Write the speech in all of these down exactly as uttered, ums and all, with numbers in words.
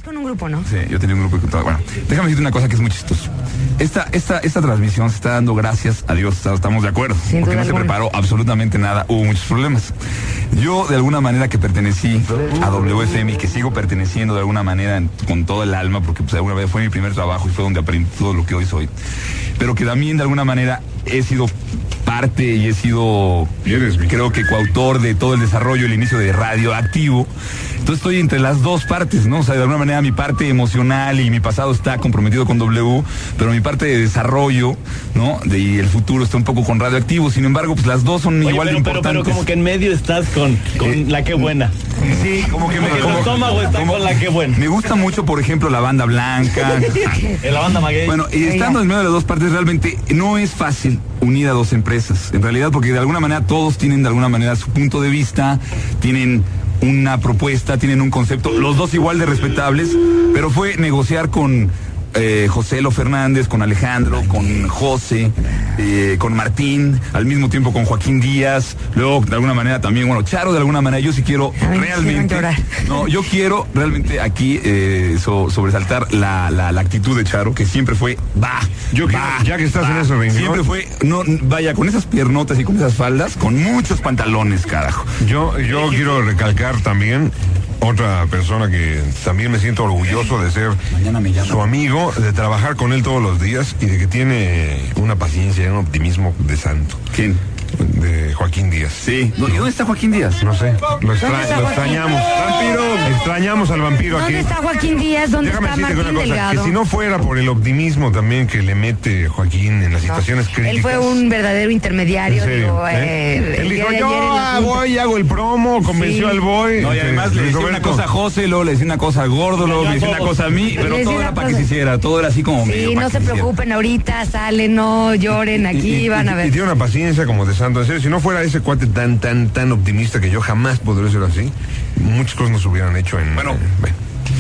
con un grupo, ¿no? Sí, yo tenía un grupo de contadores. Bueno, déjame decirte una cosa que es muy chistoso. Esta, esta, esta transmisión se está dando gracias a Dios, estamos de acuerdo, Sin porque duda no se alguna. preparó absolutamente nada, hubo muchos problemas. Yo, de alguna manera que pertenecí a W F M y que sigo perteneciendo de alguna manera en, con todo el alma, porque pues alguna vez fue mi primer trabajo y fue donde aprendí todo lo que hoy soy, pero que también de alguna manera he sido parte y he sido, creo que coautor de todo el desarrollo, el inicio de Radioactivo. Entonces estoy entre las dos partes, ¿no? O sea, de alguna manera mi parte emocional y mi pasado está comprometido con W, pero mi parte de desarrollo, ¿no? De, y el futuro está un poco con Radioactivo. Sin embargo, pues las dos son Oye, igual pero, de pero, importantes. pero como que en medio estás con, con Eh, la que buena. Sí, como que me... Como que tu como- estómago está como- con la que buena. Me gusta mucho, por ejemplo, la banda blanca. En la banda Maguey. Bueno, y estando en medio de las dos partes, realmente no es fácil unir a dos empresas, en realidad, porque de alguna manera todos tienen de alguna manera su punto de vista, tienen una propuesta, tienen un concepto, los dos igual de respetables, pero fue negociar con eh, José Lo Fernández, con Alejandro, con José, eh, con Martín, al mismo tiempo con Joaquín Díaz, luego de alguna manera también, bueno, Charo de alguna manera, yo sí quiero Ay, realmente, quiero llorar. no, yo quiero realmente aquí eh, so- sobresaltar la, la, la actitud de Charo, que siempre fue, va, Yo que- va, ya que estás va. en eso, Reinaldo. Siempre fue, no, vaya, con esas piernotas y con esas faldas, con muchos pantalones, carajo. Yo, yo quiero recalcar también otra persona que también me siento orgulloso de ser Mañana me llama. su amigo, de trabajar con él todos los días y de que tiene una paciencia y un optimismo de santo. ¿Quién? De Joaquín Díaz. Sí. ¿Y dónde está Joaquín Díaz? No sé, lo, extra- ¿Dónde está lo Joaquín? extrañamos. ¡Vampiro! Extrañamos al vampiro aquí. ¿Dónde está Joaquín Díaz? ¿Dónde Déjame está decirte Martín una cosa, Delgado? que si no fuera por el optimismo también que le mete Joaquín en las situaciones críticas. Él fue un verdadero intermediario. ¿En serio? Digo, ¿Eh? eh, Él el dijo, día de yo ayer en la ah, junta. voy, hago el promo, convenció Sí. al boy. No, y Este, además le Luis decía una Roberto. cosa a José, luego le decía una cosa a Gordo, luego le decía una cosa a mí, pero Le decía todo una era para que cosa. se hiciera, todo era así como medio Sí, para no que se hiciera. preocupen ahorita, salen, no lloren, aquí Y- y- van a y- Y ver. tiene una paciencia como de santo. En serio, si no fuera ese cuate tan, tan, tan optimista que yo jamás podré ser así, muchas cosas no se hubieran hecho en... Bueno. eh, bueno.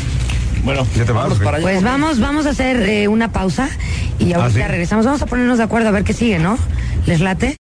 Bueno, ¿Ya te vas? vámonos o qué? para allá. Pues vamos, vamos a hacer eh, una pausa y ahorita ¿Ah, sí? regresamos. Vamos a ponernos de acuerdo a ver qué sigue, ¿no? ¿Les late?